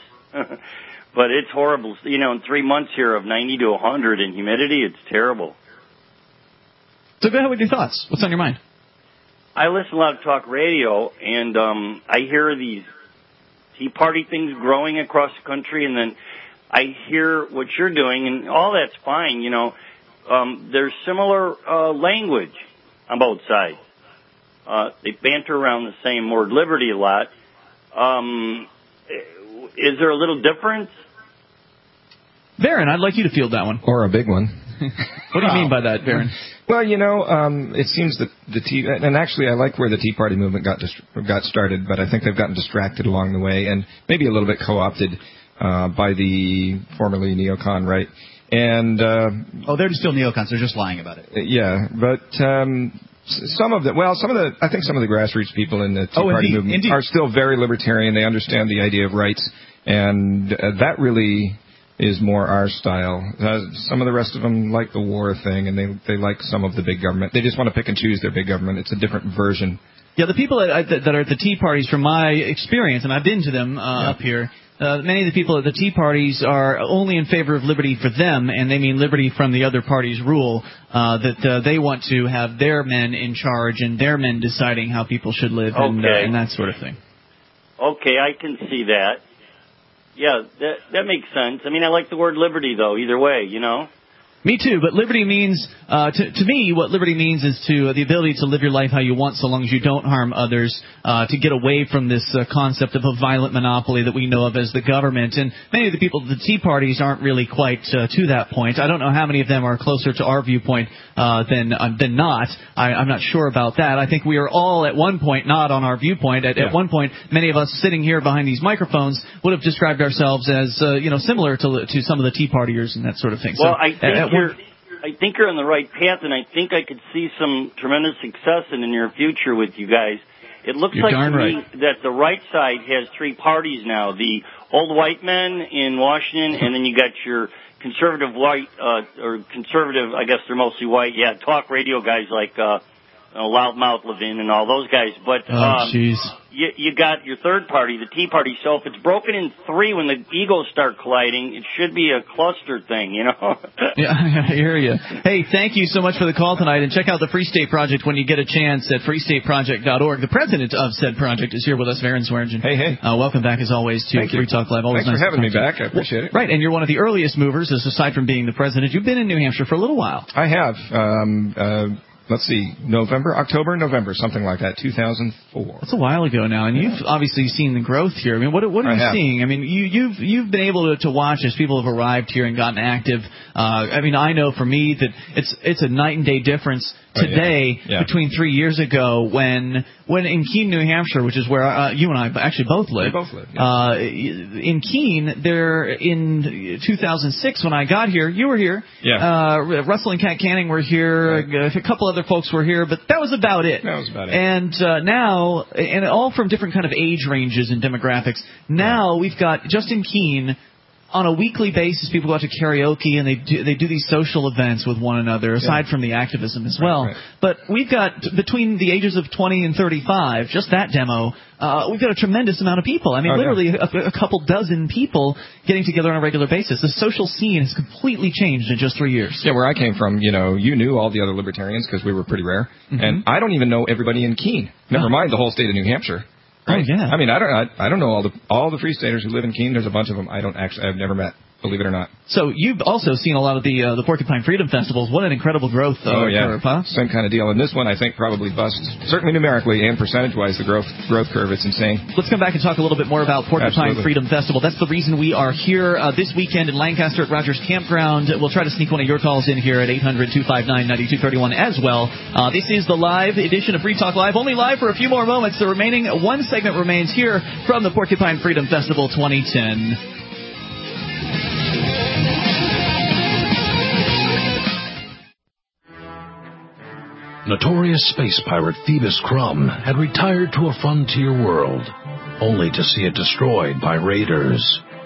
But it's horrible. You know, in three months here of ninety to one hundred and humidity, it's terrible. So go ahead with your thoughts. What's on your mind? I listen to a lot of talk radio, and um, I hear these Tea Party things growing across the country, and then I hear what you're doing, and all that's fine, you know. Um, there's similar uh, language on both sides. Uh, they banter around the same word, liberty, a lot. Um, is there a little difference? Baron, I'd like you to field that one. Or a big one. What do you mean by that, Baron? Well, you know, um, it seems that the Tea, and actually I like where the Tea Party movement got dist- got started, but I think they've gotten distracted along the way and maybe a little bit co-opted uh, by the formerly neocon, right? And uh, oh, they're still neocons. They're just lying about it. Yeah, but um, some of the well, some of the I think some of the grassroots people in the Tea oh, Party indeed, movement indeed. are still very libertarian. They understand the idea of rights, and uh, that really is more our style. Uh, some of the rest of them like the war thing, and they they like some of the big government. They just want to pick and choose their big government. It's a different version. Yeah, the people that, that are at the Tea Parties, from my experience, and I've been to them uh, yeah. up here, uh, many of the people at the Tea Parties are only in favor of liberty for them, and they mean liberty from the other party's rule, uh, that uh, they want to have their men in charge and their men deciding how people should live okay. and, uh, and that sort of thing. Okay, I can see that. Yeah, that that makes sense. I mean, I like the word liberty, though, either way, you know. Me too, but liberty means, uh, to, to me, what liberty means is to uh, the ability to live your life how you want so long as you don't harm others, uh, to get away from this uh, concept of a violent monopoly that we know of as the government. And many of the people at the Tea Parties aren't really quite uh, to that point. I don't know how many of them are closer to our viewpoint uh, than uh, than not. I, I'm not sure about that. I think we are all at one point not on our viewpoint. At, yeah. at one point, many of us sitting here behind these microphones would have described ourselves as, uh, you know, similar to to some of the Tea Partiers and that sort of thing. Well, so, I think at, at you're, I think you're on the right path, and I think I could see some tremendous success in the near future with you guys. It looks You're like darn to me right. that the right side has three parties now: the old white men in Washington, and then you got your conservative white uh, or conservative. I guess they're mostly white. Yeah, talk radio guys like uh, uh, Loudmouth Levin and all those guys. But oh, um, jeez. you, you got your third party, the Tea Party. So if it's broken in three when the egos start colliding, it should be a cluster thing, you know? Yeah, I hear you. Hey, thank you so much for the call tonight, and check out the Free State Project when you get a chance at free state project dot org. The president of said project is here with us, Aaron Swearingen. Hey, hey. Uh, welcome back, as always, to Thank Free you. Talk Live. Always Thanks nice for having to me talk to back. I appreciate it. Right, and you're one of the earliest movers, as aside from being the president. You've been in New Hampshire for a little while. I have. Um, uh, let's see, November, October, November, something like that, two thousand four. That's a while ago now, and you've obviously seen the growth here. I mean, what, what are I you have. seeing? I mean, you, you've you've been able to, to watch as people have arrived here and gotten active. Uh, I mean, I know for me that it's it's a night and day difference today oh, yeah. Yeah. between three years ago when when in Keene, New Hampshire, which is where uh, you and I actually both live. We both live. Yeah. Uh, in Keene, there in two thousand six when I got here, you were here. Yeah. Uh, Russell and Kat Canning were here. Right. A couple other folks were here, but that was about it. That was about it. And uh, now, and all from different kind of age ranges and demographics. Now we've got just in Keene, on a weekly basis, people go out to karaoke and they do, they do these social events with one another, aside yeah. from the activism as right, well. Right. But we've got, between the ages of twenty and thirty-five, just that demo, uh, we've got a tremendous amount of people. I mean, oh, literally yeah. a, a couple dozen people getting together on a regular basis. The social scene has completely changed in just three years. Yeah, where I came from, you know, you knew all the other libertarians because we were pretty rare. Mm-hmm. And I don't even know everybody in Keene. Never oh. mind the whole state of New Hampshire. Right? Oh, yeah. I mean, I don't, I, I don't know all the all the Free Staters who live in Keene. There's a bunch of them I don't actually, I've never met. Believe it or not. So you've also seen a lot of the uh, the Porcupine Freedom Festivals. What an incredible growth! Uh, oh yeah, curve, huh? Same kind of deal. And this one, I think, probably busts certainly numerically and percentage-wise the growth growth curve. It's insane. Let's come back and talk a little bit more about Porcupine Absolutely. Freedom Festival. That's the reason we are here uh, this weekend in Lancaster at Rogers Campground. We'll try to sneak one of your calls in here at eight hundred two five nine nine two three one as well. Uh, this is the live edition of Free Talk Live, only live for a few more moments. The remaining one segment remains here from the Porcupine Freedom Festival twenty ten. Notorious space pirate Phoebus Crumb had retired to a frontier world, only to see it destroyed by raiders.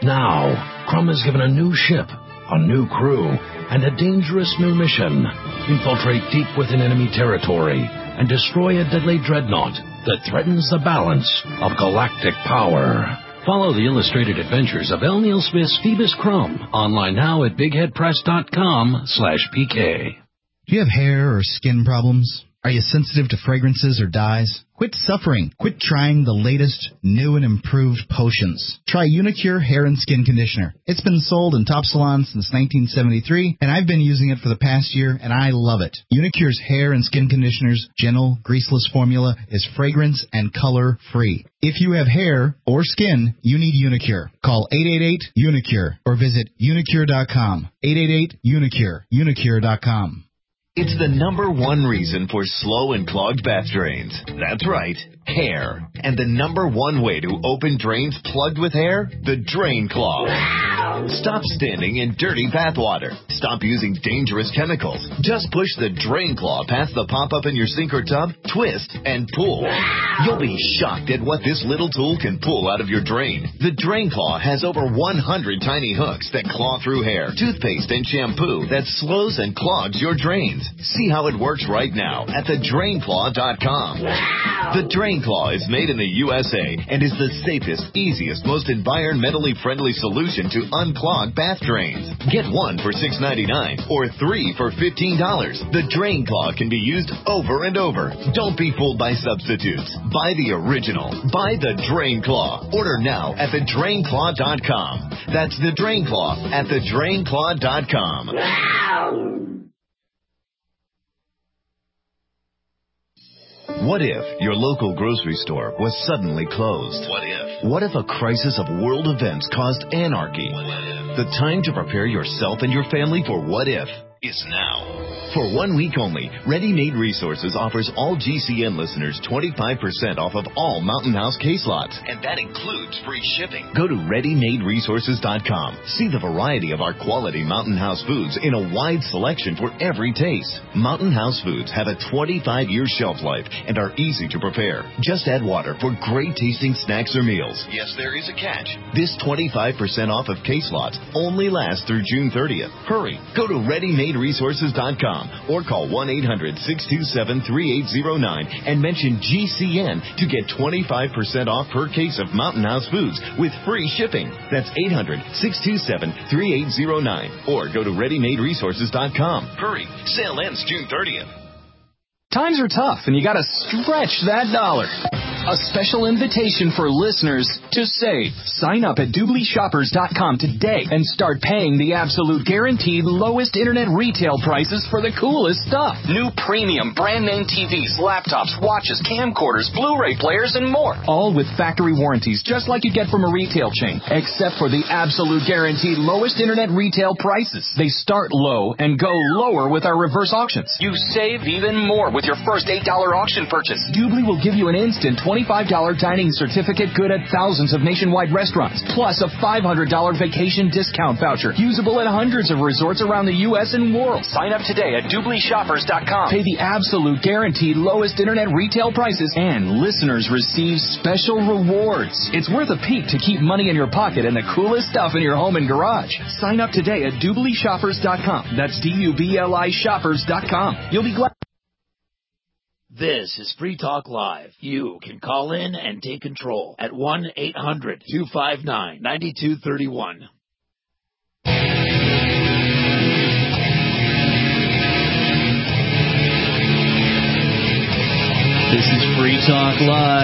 Now, Crumb is given a new ship, a new crew, and a dangerous new mission: infiltrate deep within enemy territory and destroy a deadly dreadnought that threatens the balance of galactic power. Follow the illustrated adventures of L. Neil Smith's Phoebus Crumb online now at bigheadpress.com slash PK. Do you have hair or skin problems? Are you sensitive to fragrances or dyes? Quit suffering. Quit trying the latest, new, and improved potions. Try Unicure Hair and Skin Conditioner. It's been sold in top salons since nineteen seventy-three, and I've been using it for the past year, and I love it. Unicure's Hair and Skin Conditioner's gentle, greaseless formula is fragrance and color-free. If you have hair or skin, you need Unicure. Call eight eight eight Unicure or visit unicure dot com. eight eight eight Unicure. unicure dot com. It's the number one reason for slow and clogged bath drains. That's right, hair. And the number one way to open drains plugged with hair? The Drain Claw. Stop standing in dirty bath water. Stop using dangerous chemicals. Just push the Drain Claw past the pop-up in your sink or tub, twist, and pull. You'll be shocked at what this little tool can pull out of your drain. The Drain Claw has over one hundred tiny hooks that claw through hair, toothpaste, and shampoo that slows and clogs your drains. See how it works right now at the drain claw dot com. The Drain Claw is made in the U S A and is the safest, easiest, most environmentally friendly solution to unclog bath drains. Get one for six ninety-nine or three for fifteen dollars. The Drain Claw can be used over and over. Don't be fooled by substitutes. Buy the original. Buy the Drain Claw. Order now at the drain claw dot com. That's the Drain Claw at the drain claw dot com. What if your local grocery store was suddenly closed? What if? What if a crisis of world events caused anarchy? What if? The time to prepare yourself and your family for what if is now. For one week only, Ready Made Resources offers all G C N listeners twenty-five percent off of all Mountain House case lots, and that includes free shipping. Go to ready made resources dot com. See the variety of our quality Mountain House foods in a wide selection for every taste. Mountain House foods have a twenty-five year shelf life and are easy to prepare. Just add water for great tasting snacks or meals. Yes, there is a catch. This twenty-five percent off of case lots only lasts through June thirtieth. Hurry, go to ready made resources dot com or call one eight hundred six two seven three eight zero nine and mention G C N to get twenty-five percent off per case of Mountain House foods with free shipping. That's eight hundred six two seven three eight zero nine or go to ready made resources dot com. Hurry, sale ends June thirtieth. Times are tough, and you got to stretch that dollar. A special invitation for listeners to save. Sign up at Doobly Shoppers dot com today and start paying the absolute guaranteed lowest internet retail prices for the coolest stuff. New premium brand name T Vs, laptops, watches, camcorders, Blu-ray players, and more. All with factory warranties, just like you get from a retail chain, except for the absolute guaranteed lowest internet retail prices. They start low and go lower with our reverse auctions. You save even more with your first eight dollar auction purchase. Doobly will give you an instant twenty-five dollar dining certificate good at thousands of nationwide restaurants, plus a five hundred dollar vacation discount voucher, usable at hundreds of resorts around the U S and world. Sign up today at Doobly Shoppers dot com. Pay the absolute guaranteed lowest internet retail prices, and listeners receive special rewards. It's worth a peek to keep money in your pocket and the coolest stuff in your home and garage. Sign up today at Doobly Shoppers dot com. That's D U B L I Shoppers dot com. You'll be glad. This is Free Talk Live. You can call in and take control at one eight hundred two five nine nine two three one. This is Free Talk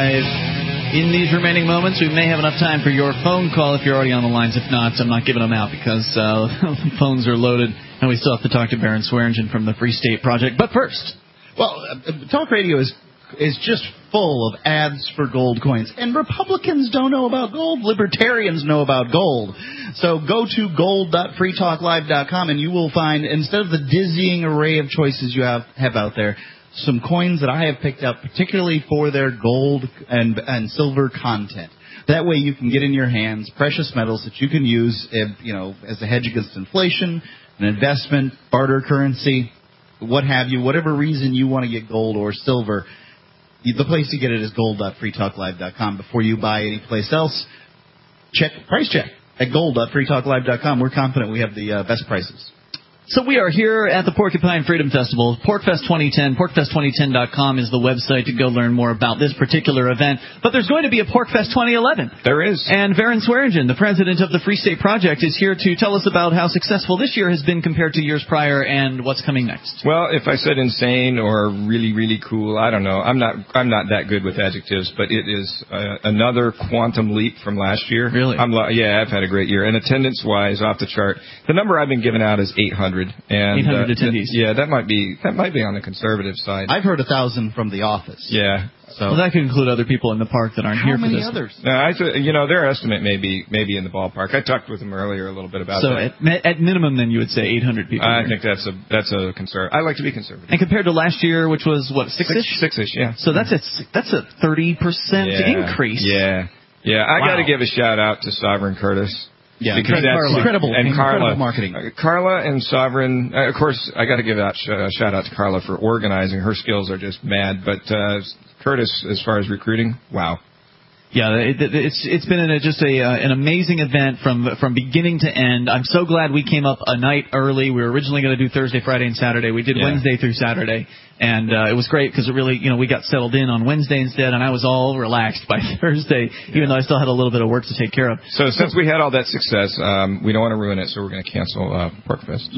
Live. In these remaining moments, we may have enough time for your phone call if you're already on the lines. If not, I'm not giving them out because uh, the phones are loaded, and we still have to talk to Baron Swearingen from the Free State Project. But first... Well, uh, talk radio is is just full of ads for gold coins. And Republicans don't know about gold. Libertarians know about gold. So go to gold dot free talk live dot com and you will find, instead of the dizzying array of choices you have, have out there, some coins that I have picked up particularly for their gold and, and silver content. That way you can get in your hands precious metals that you can use, if, you know, as a hedge against inflation, an investment, barter currency, what have you, whatever reason you want to get gold or silver, the place to get it is gold dot free talk live dot com. Before you buy any place else, check price check at gold dot free talk live dot com. We're confident we have the uh, best prices. So we are here at the Porcupine Freedom Festival, PorcFest twenty ten. porc fest twenty ten dot com is the website to go learn more about this particular event. But there's going to be a PorcFest twenty eleven. There is. And Baron Swearingen, the president of the Free State Project, is here to tell us about how successful this year has been compared to years prior and what's coming next. Well, if I said insane or really, really cool, I don't know. I'm not I'm not that good with adjectives, but it is uh, another quantum leap from last year. Really? I'm, yeah, I've had a great year. And attendance-wise, off the chart, the number I've been giving out is eight hundred. And, eight hundred uh, attendees. Th- yeah, that might be that might be on the conservative side. I've heard a thousand from the office. Yeah. So well, that could include other people in the park that aren't How here for this. How many others? No, I th- you know, their estimate may be maybe in the ballpark. I talked with them earlier a little bit about so that. So at, at minimum, then you would say eight hundred people. I here. think that's a that's a conservative. I like to be conservative. And compared to last year, which was what six-ish? Six, six-ish, yeah. So that's a that's a thirty percent yeah. increase. Yeah, yeah. I wow. got to give a shout out to Sovereign Curtis. Yeah, because that's Carla. incredible, and incredible Carla, marketing. Uh, Carla and Sovereign, uh, of course, I got to give out sh- uh, shout out to Carla for organizing. Her skills are just mad. But uh, Curtis, as far as recruiting, wow. Yeah, it, it's it's been a, just a uh, an amazing event from from beginning to end. I'm so glad we came up a night early. We were originally going to do Thursday, Friday, and Saturday. We did yeah. Wednesday through Saturday, and uh, it was great because it really, you know, we got settled in on Wednesday instead, and I was all relaxed by Thursday, yeah. even though I still had a little bit of work to take care of. So since we had all that success, um, we don't want to ruin it, so we're going to cancel uh, PorcFest.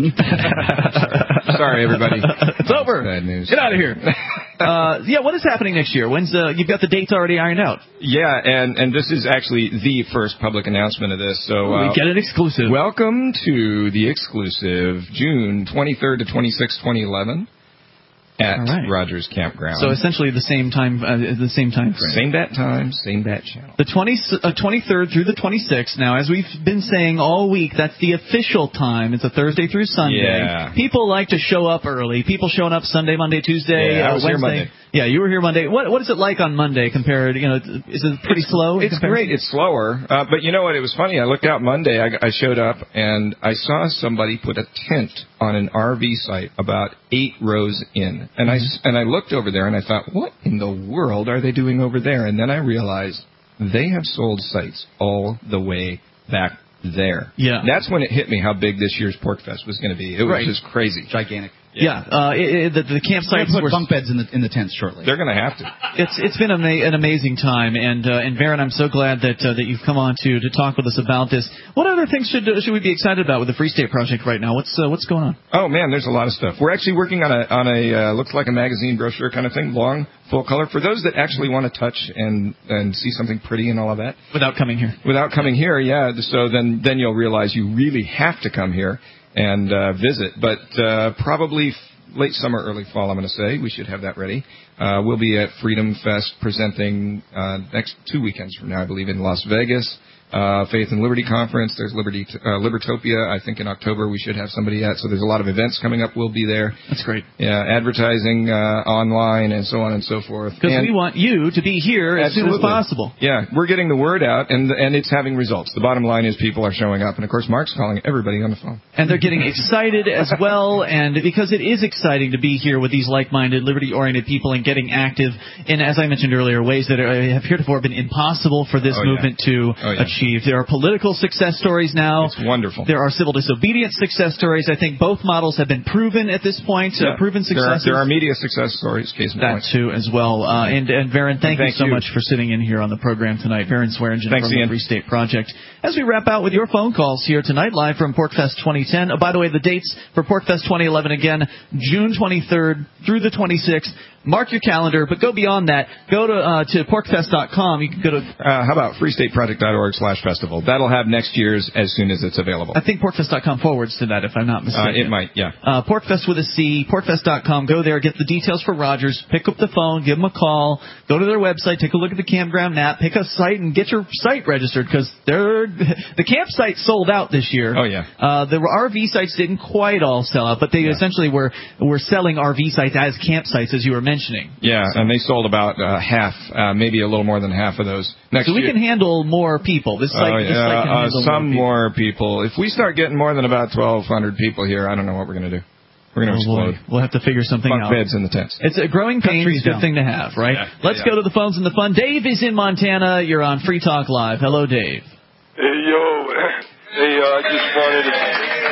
Sorry, everybody. It's over. Bad news. Get out of here. uh, yeah, what is happening next year? When's uh, you've got the dates already ironed out? Yeah, and and this is actually the first public announcement of this. So uh, we get an exclusive. Welcome to the exclusive, June twenty-third to twenty-sixth, twenty eleven. at right. Rogers Campground. So essentially the same time, uh, the same time frame. Same bat time, same bat channel. The twenty, uh, twenty-third through the twenty-sixth. Now, as we've been saying all week, that's the official time. It's a Thursday through Sunday. Yeah. People like to show up early. People showing up Sunday, Monday, Tuesday, Yeah, I uh, was here Wednesday. Monday. Yeah, you were here Monday. What What is it like on Monday compared? You know, is it pretty slow? It's great. It's slower. Uh, but you know what? It was funny. I looked out Monday. I, I showed up and I saw somebody put a tent on an R V site about eight rows in, and I and I looked over there and I thought, what in the world are they doing over there? And then I realized they have sold sites all the way back there. Yeah. That's when it hit me how big this year's Pork Fest was going to be. It was Right. just crazy. Gigantic. Yeah, uh, it, it, the, the campsites put were bunk beds in the in the tents shortly. They're going to have to. It's it's been ama- an amazing time, and uh, and Baron, I'm so glad that uh, that you've come on to to talk with us about this. What other things should uh, should we be excited about with the Free State Project right now? What's uh, what's going on? Oh man, there's a lot of stuff. We're actually working on a on a uh, looks like a magazine brochure kind of thing, long, full color, for those that actually want to touch and and see something pretty and all of that. Without coming here. Without coming here, yeah. So then then you'll realize you really have to come here and uh, visit. But uh, probably late summer, early fall, I'm going to say. We should have that ready. Uh, we'll be at Freedom Fest presenting uh, next two weekends from now, I believe, in Las Vegas. Uh, Faith and Liberty Conference. There's Liberty, uh, Libertopia. I think in October we should have somebody at. So there's a lot of events coming up. We'll be there. That's great. Yeah, advertising uh, online and so on and so forth. Because we want you to be here as Absolutely. soon as possible. Yeah, we're getting the word out, and and it's having results. The bottom line is people are showing up, and of course Mark's calling everybody on the phone. And they're getting excited as well, and because it is exciting to be here with these like-minded, liberty-oriented people and getting active in, as I mentioned earlier, ways that are, have heretofore been impossible for this Oh, yeah. movement to Oh, yeah. achieve. There are political success stories now. It's wonderful. There are civil disobedience success stories. I think both models have been proven at this point, Yeah. uh, proven There are, successes. there are media success stories, case in That point. too, as well. Uh, and, and Varen, thank, Thank you so you. much for sitting in here on the program tonight. Varen Swearingen Thanks, from Ian. the Free State Project. As we wrap out with your phone calls here tonight, live from PorkFest twenty ten. Oh, by the way, the dates for PorkFest twenty eleven again, June twenty-third through the twenty-sixth. Mark your calendar, but go beyond that. Go to uh, to porkfest dot com. You can go to. Uh, how about freestateproject.org slash festival? That'll have next year's as soon as it's available. I think porkfest dot com forwards to that, if I'm not mistaken. Uh, it might, yeah. Uh, Porkfest with a C, porkfest dot com. Go there, get the details for Rogers, pick up the phone, give them a call, go to their website, take a look at the campground map, pick a site, and get your site registered, because they're the campsite sold out this year. Oh, yeah. Uh, the R V sites didn't quite all sell out, but they Yeah. essentially were were selling R V sites as campsites, as you were mentioning. Yeah, and they sold about uh, half, uh, maybe a little more than half of those. Next So we year, can handle more people. This site, oh, this yeah, site can uh, handle some more people. more people. If we start getting more than about twelve hundred people here, I don't know what we're going to do. We're going to Oh, boy. explode. We'll have to figure something Bunk out. beds in the tents. It's a growing pain. It's a good down. thing to have, right? Yeah, Let's yeah. go to the phones and the fun. Dave is in Montana. You're on Free Talk Live. Hello, Dave. Hey, yo. Hey, uh, I just wanted to...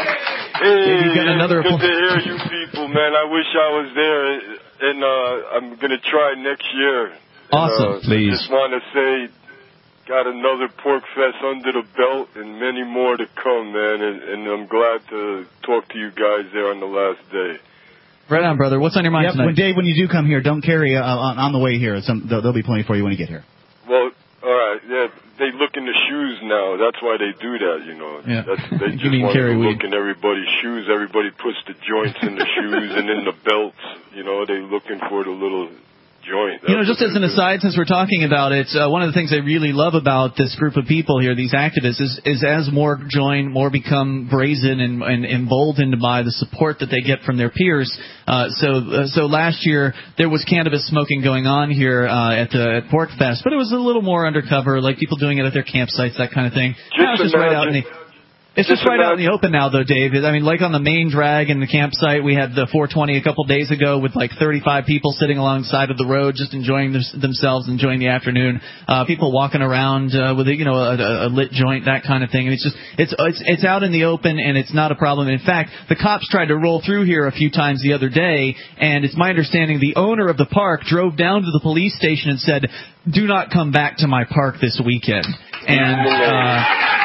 Hey, Dave, you got another good appoint- to hear you people, man. I wish I was there, and uh, I'm going to try next year. Awesome. And, uh, Please. I just want to say, got another Pork Fest under the belt and many more to come, man, and, and I'm glad to talk to you guys there on the last day. Right on, brother. What's on your mind Yep, tonight? when Dave, when you do come here, don't carry uh, on, on the way here. Some, there'll, there'll be plenty for you when you get here. Well, all right, yeah, they look in the shoes now. That's why they do that, you know. Yeah. That's, they You just mean want carry to weed. look in everybody's shoes. Everybody puts the joints in the shoes and in the belts. You know, they looking for the little joint. You know, That's just what as an they do. aside, since we're talking about it, uh, one of the things I really love about this group of people here, these activists, is, is as more join, more become brazen and, and emboldened by the support that they get from their peers. Uh, so, uh, so last year there was cannabis smoking going on here uh, at the at Pork Fest, but it was a little more undercover, like people doing it at their campsites, that kind of thing. Now it's just right out in the It's just right out in the open now, though, Dave. I mean, like on the main drag in the campsite, we had the four twenty a couple days ago with like thirty-five people sitting alongside of the road, just enjoying their, themselves, enjoying the afternoon. Uh, people walking around uh, with a, you know a, a lit joint, that kind of thing. And it's just it's it's it's out in the open, and it's not a problem. In fact, the cops tried to roll through here a few times the other day, and it's my understanding the owner of the park drove down to the police station and said, "Do not come back to my park this weekend." And uh,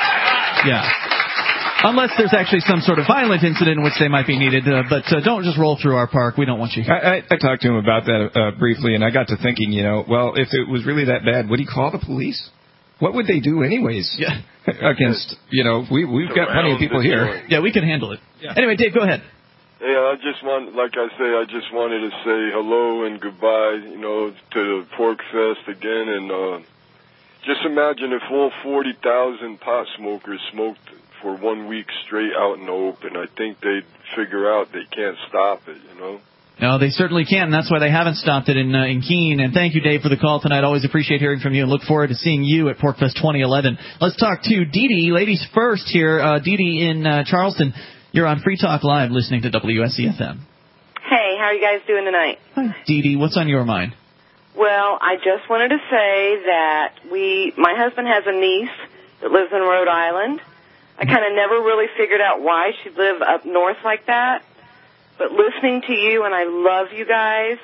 yeah. Unless there's actually some sort of violent incident in which they might be needed. Uh, but uh, don't just roll through our park. We don't want you here. I, I, I talked to him about that uh, briefly, and I got to thinking, you know, well, if it was really that bad, would he call the police? What would they do anyways? Yeah. Against, you know, we, we've got plenty of people here. Yeah, we can handle it. Yeah. Anyway, Dave, go ahead. Yeah, I just want, like I say, I just wanted to say hello and goodbye, you know, to the Pork Fest again, and uh, just imagine if all forty thousand pot smokers smoked for one week straight out in the open. I think they'd figure out they can't stop it, you know. No, they certainly can't, and that's why they haven't stopped it in uh, in Keene. And thank you, Dave, for the call tonight. Always appreciate hearing from you, and look forward to seeing you at PorkFest twenty eleven. Let's talk to Dee Dee. Ladies first here. Uh, Dee Dee in uh, Charleston. You're on Free Talk Live, listening to W S C F M. Hey, how are you guys doing tonight? Hi, Dee Dee. What's on your mind? Well, I just wanted to say that we, my husband has a niece that lives in Rhode Island. I kind of never really figured out why she'd live up north like that. But listening to you, and I love you guys,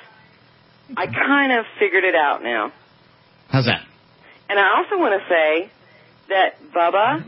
I kind of figured it out now. How's that? And I also want to say that Bubba,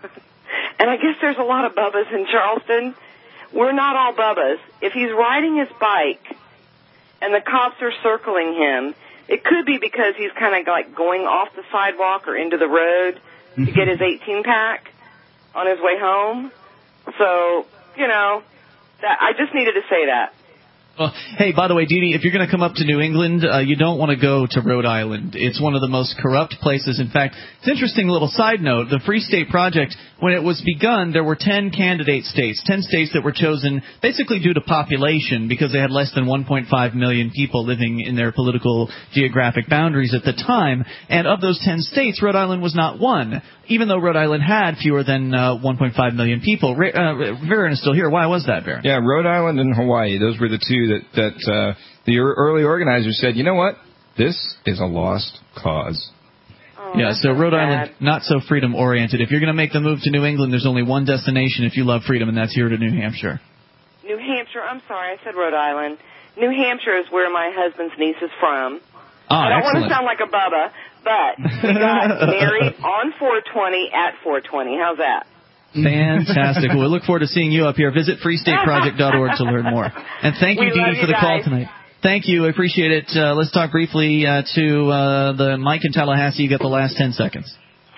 and I guess there's a lot of Bubbas in Charleston, we're not all Bubbas. If he's riding his bike and the cops are circling him, it could be because he's kind of like going off the sidewalk or into the road to get his eighteen pack on his way home. So, you know, that I just needed to say that. Well, hey, by the way, Dee Dee, if you're going to come up to New England, uh, you don't want to go to Rhode Island. It's one of the most corrupt places. In fact, it's an interesting little side note. The Free State Project, when it was begun, there were ten candidate states, ten states that were chosen basically due to population because they had less than one point five million people living in their political geographic boundaries at the time. And of those ten states, Rhode Island was not one, even though Rhode Island had fewer than uh, one point five million people. Ra- uh, Varen is still here. Why was that, Varen? Yeah, Rhode Island and Hawaii, those were the two that, that uh, the early organizers said, you know what, this is a lost cause. Oh, yeah, so Rhode bad. Island, not so freedom-oriented. If you're going to make the move to New England, there's only one destination if you love freedom, and that's here to New Hampshire. New Hampshire, I'm sorry, I said Rhode Island. New Hampshire is where my husband's niece is from. Ah, I don't excellent. want to sound like a Bubba, but we got married on four twenty at four twenty. How's that? Fantastic. Well, we look forward to seeing you up here. Visit free state project dot org to learn more. And thank you, We Dee love Dee, you for the call guys. tonight. Thank you. I appreciate it. Uh, let's talk briefly uh, to uh, the Mike in Tallahassee. You got the last ten seconds.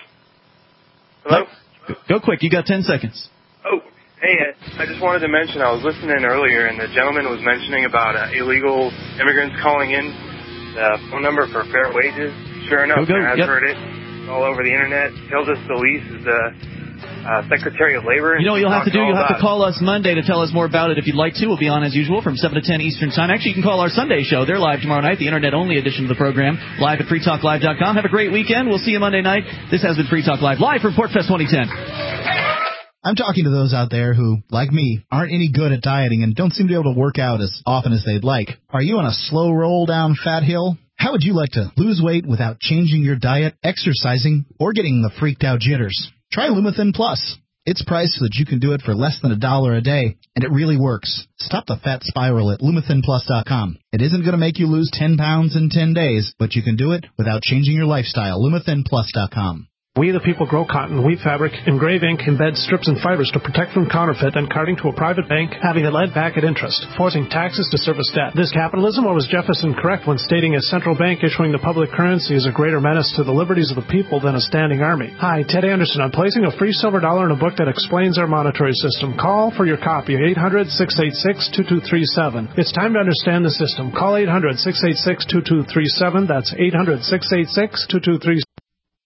Hello? Go, go quick. You got ten seconds. Oh, hey, I just wanted to mention, I was listening earlier, and the gentleman was mentioning about uh, illegal immigrants calling in the phone number for fair wages. Sure enough, Go, go. I've Yep. heard it all over the Internet. Tells us the lease is the uh, Secretary of Labor. You know what you'll have to do? Talks all You'll have to about- call us Monday to tell us more about it if you'd like to. We'll be on as usual from seven to ten Eastern Time. Actually, you can call our Sunday show. They're live tomorrow night, the Internet-only edition of the program, live at free talk live dot com. Have a great weekend. We'll see you Monday night. This has been Free Talk Live, live from PorkFest twenty ten. I'm talking to those out there who, like me, aren't any good at dieting and don't seem to be able to work out as often as they'd like. Are you on a slow roll down fat hill? How would you like to lose weight without changing your diet, exercising, or getting the freaked out jitters? Try Lumithin Plus. It's priced so that you can do it for less than a dollar a day, and it really works. Stop the fat spiral at lumithin plus dot com. It isn't going to make you lose ten pounds in ten days, but you can do it without changing your lifestyle. lumithin plus dot com. We the people grow cotton, weave fabric, engrave ink, embed strips and fibers to protect from counterfeit and carting to a private bank, having it lent back at interest, forcing taxes to service debt. This capitalism, or was Jefferson correct when stating a central bank issuing the public currency is a greater menace to the liberties of the people than a standing army? Hi, Ted Anderson. I'm placing a free silver dollar in a book that explains our monetary system. Call for your copy, eight hundred, six eight six, two two three seven. It's time to understand the system. Call eight hundred, six eight six, two two three seven. That's eight hundred, six eight six, two two three seven.